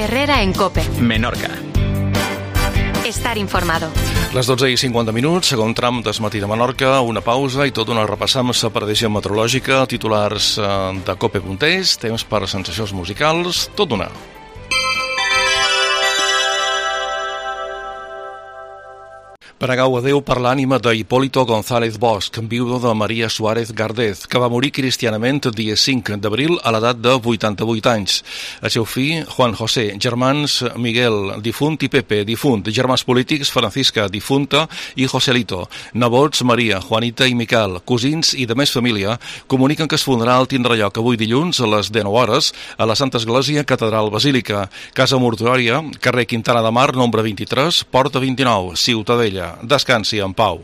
Herrera en COPE. Menorca. Estar informado. Les 12:50, segon tram del matí de Menorca, una pausa i tot una repassam la previsió meteorològica, titulars de COPE.es, temps per sensacions musicals, tot una. Pregau a Déu per l'ànima d'Hipólito González Bosch, viudo de Maria Suárez Gardez, que va morir cristianament el dia 5 d'abril a l'edat de 88 anys. El seu fill, Juan José, germans Miguel, difunt, i Pepe, difunt, germans polítics Francisca, difunta, i Joselito, nebots Maria, Juanita i Miquel, cosins i de més família, comuniquen que el funeral tindrà lloc avui dilluns a les 19 hores a la Santa Església Catedral Basílica, Casa Mortuària, carrer Quintana de Mar, nombre 23, porta 29, Ciutadella. Descansi en pau.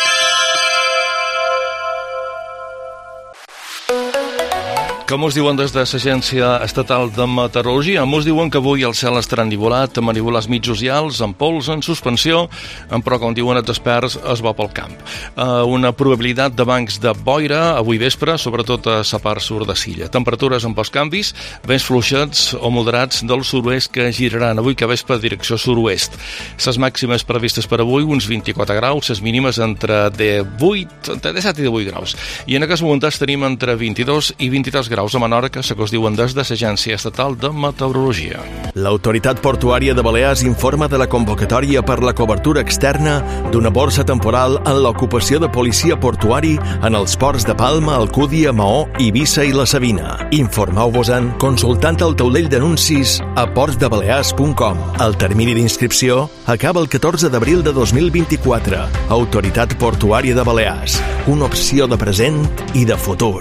Com us diuen des de l'Agència Estatal de Meteorologia? Us diuen que avui el cel estarà ennivolat, amb nívols mitjos i alts, amb pols en suspensió, però, com diuen els experts, es va pel camp. Una probabilitat de bancs de boira avui vespre, sobretot a la part sud de Silla. Temperatures amb pocs canvis, vents fluixets o moderats del sud-oest que giraran avui que vespre direcció sud-oest. Les màximes previstes per avui, uns 24 graus, les mínimes entre 17 i 18 graus. I en aquest moment tenim entre 22 i 23 graus a Menorca, que es diuen des de l'Agència Estatal de Meteorologia. L'Autoritat Portuària de Balears informa de la convocatòria per la cobertura externa d'una borsa temporal en l'ocupació de policia portuari en els ports de Palma, Alcúdia, Maó, Eivissa i la Sabina. Informeu-vos-en consultant el taulell d'anuncis a portsdebalears.com. El termini d'inscripció acaba el 14 d'abril de 2024. Autoritat Portuària de Balears. Una opció de present i de futur.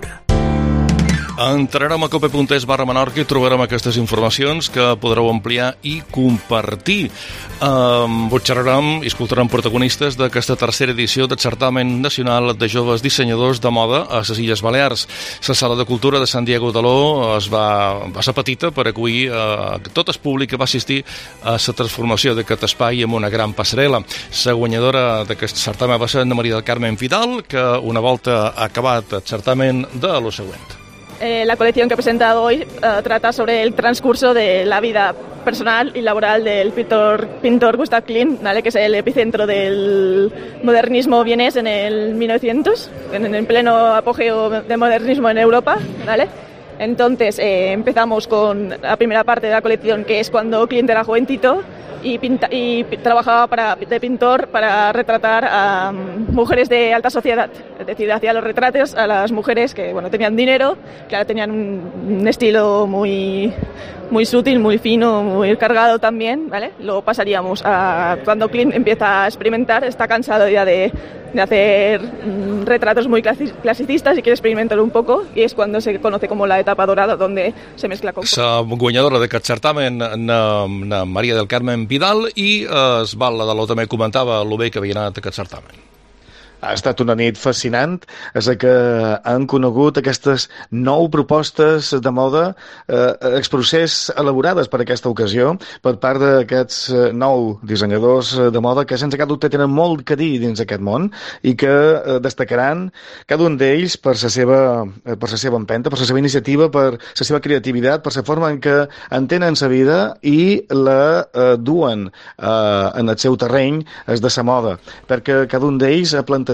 Entrarem a cope.es/Menorca i trobarem aquestes informacions que podreu ampliar i compartir. Xerrarem i escoltarem protagonistes d'aquesta tercera edició del Certamen Nacional de Joves Dissenyadors de Moda a les Illes Balears. La Sala de Cultura de Sant Diego de l'O va ser petita per acollir tot el públic que va assistir a la transformació d'aquest espai amb una gran passarel·la. La guanyadora d'aquest certamen va ser Anna Maria del Carmen Vidal, que una volta acabat el certamen de lo següent. La colección que he presentado hoy trata sobre el transcurso de la vida personal y laboral del pintor Gustav Klimt, ¿vale? Que es el epicentro del modernismo vienés en el 1900, en el pleno apogeo del modernismo en Europa, ¿vale? Entonces empezamos con la primera parte de la colección, que es cuando Klimt era jovencito y trabajaba de pintor para retratar a mujeres de alta sociedad. Es decir, hacía los retratos a las mujeres que tenían dinero, que ahora tenían un estilo muy sutil, muy fino, muy cargado también, ¿vale? Luego pasaríamos a cuando Klimt empieza a experimentar, está cansado ya de hacer retratos muy clasicistas y quiere experimentar un poco, y es cuando se conoce como la etapa dorada, donde se mezcla con... La guanyadora d'aquest certamen, Maria del Carmen Vidal, i Esbal Ladaló també comentava el bé que havia anat aquest certamen. Ha estat una nit fascinant, és que han conegut aquestes 9 propostes de moda exprocés elaborades per aquesta ocasió per part d'aquests 9 dissenyadors de moda que sense cap dubte tenen molt que dir dins aquest món i que destacaran cada un d'ells per la seva empenta, per la seva iniciativa, per la seva creativitat, per la forma en què entenen la vida i la duen en el seu terreny de la moda, perquè cada un d'ells ha plantejat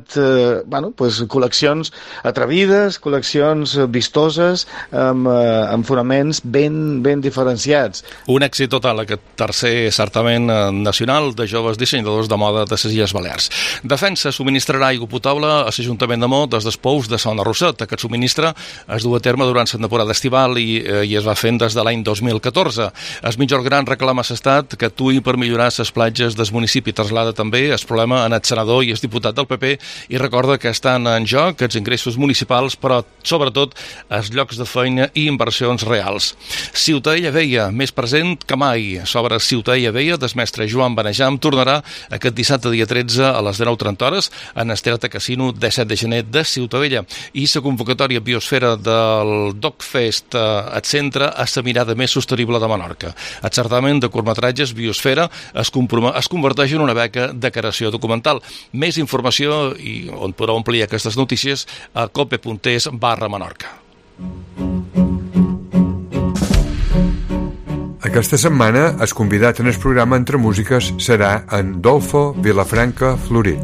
col·leccions atrevides, col·leccions vistoses, amb fonaments ben diferenciats. Un èxit total, aquest tercer certamen nacional de joves dissenyadors de moda de les Illes Balears. Defensa subministrarà aigua potable a l'Ajuntament de Maó des dels pous de Son Arrosset. Aquest subministre es du a terme durant la temporada estival i es va fent des de l'any 2014. El millor gran reclama a l'Estat que actuï per millorar les platges del municipi. Traslada també el problema en el senador i el diputat del PP i recorda que estan en joc els ingressos municipals, però sobretot els llocs de feina i inversions reals. Ciutadella Vella, més present que mai. Sobre Ciutadella Vella, del mestre Joan Benejam, tornarà aquest dissabte dia 13 a les 19:30 en el Teatre Casino 17 de gener de Ciutadella. I la convocatòria Biosfera del DocFest et centra a la mirada més sostenible de Menorca. El certamen de curtmetratges Biosfera es converteix en una beca de creació documental. Més informació i on podreu ampliar aquestes notícies a cope.es/Menorca. Aquesta setmana el convidat en el programa Entre Músiques serà en Dolfo Vilafranca Florit.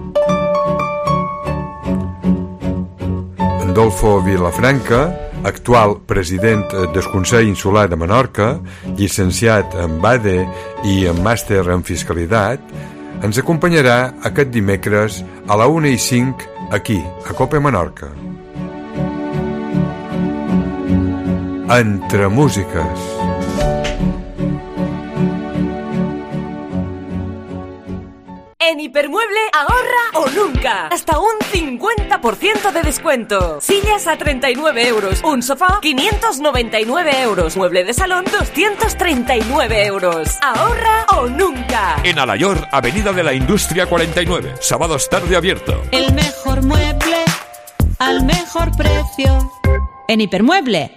En Dolfo Vilafranca, actual president del Consell Insular de Menorca, llicenciat en BADE i en màster en Fiscalitat, ens acompanyarà aquest dimecres a la 1:05 aquí, a Cope Menorca. Entre Músiques. En Hipermueble, ahorra o nunca. Hasta un 50% de descuento. Sillas a 39 euros. Un sofá, 599 euros. Mueble de salón, 239 euros. Ahorra o nunca. En Alayor, Avenida de la Industria 49. Sábados tarde abierto. El mejor mueble al mejor precio. En Hipermueble.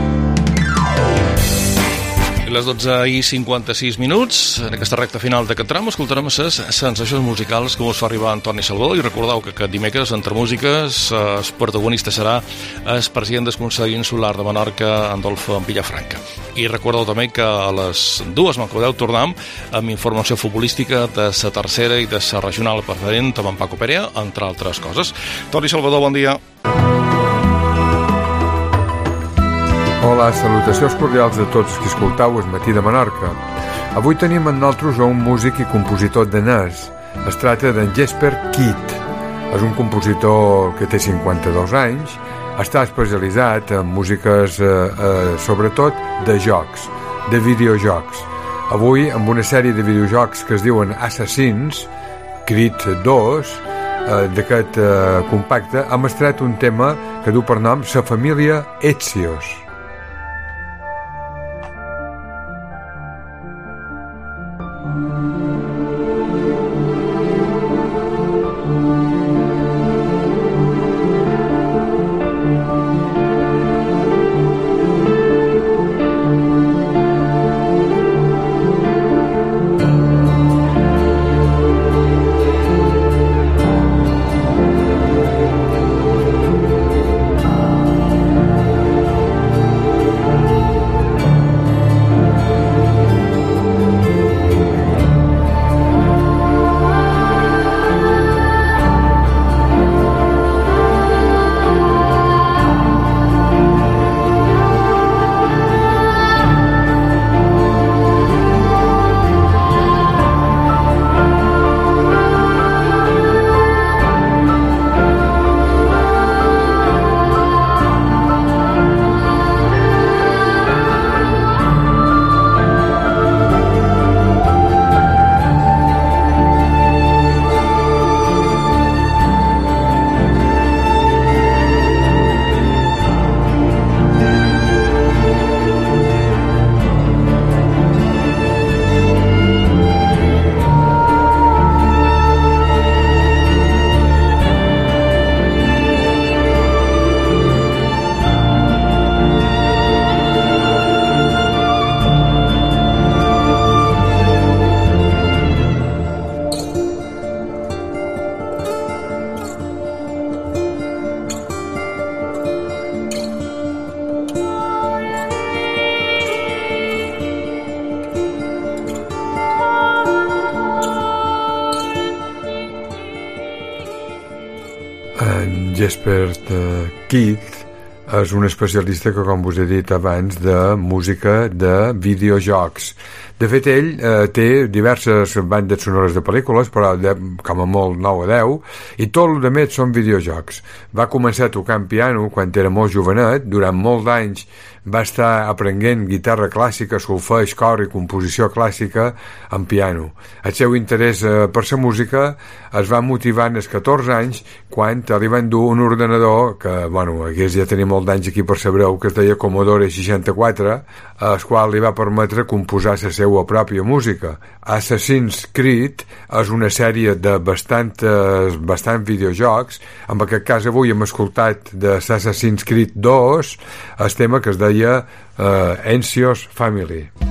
Les 12:56, en aquesta recta final d'aquest tram, escoltarem les sensacions musicals que us fa arribar Antoni Salvador, i recordeu que aquest dimecres, Entre Músiques, el protagonista serà el president del Consell Insular de Menorca, Dolfo Vilafranca. I recordeu també que a les 2 me'n podeu tornar amb informació futbolística de la tercera i de la regional preferent amb en Paco Perea, entre altres coses. Toni Salvador, bon dia. Hola, salutacions cordials a tots qui escoltau el Matí de Menorca. Avui tenim amb nosaltres un músic i compositor danès. Es tracta d'en Jesper Kyd. És un compositor que té 52 anys, està especialitzat en músiques, sobretot de jocs, de videojocs. Avui, amb una sèrie de videojocs que es diuen Assassin's Creed 2, d'aquest compacte, hem estret un tema que du per nom La família Ezzios. Jesper Kyd és un especialista que, com us he dit abans, de música de videojocs. De fet, ell té diverses bandes sonores de pel·lícules, però com a molt 9 o 10, i tot el més són videojocs. Va començar tocant piano quan era molt jovenet, durant molts anys va estar aprenent guitarra clàssica, solfeig, cor i composició clàssica en piano. El seu interès per la música es va motivar als 14 anys quan li van dur un ordenador que, bueno, ja tenia molt d'anys aquí per sabreu, que es deia Commodore 64, el qual li va permetre composar la seva pròpia música. Assassin's Creed és una sèrie de bastant videojocs. En aquest cas avui hem escoltat de Assassin's Creed 2 el tema que es deia Ezzios Family.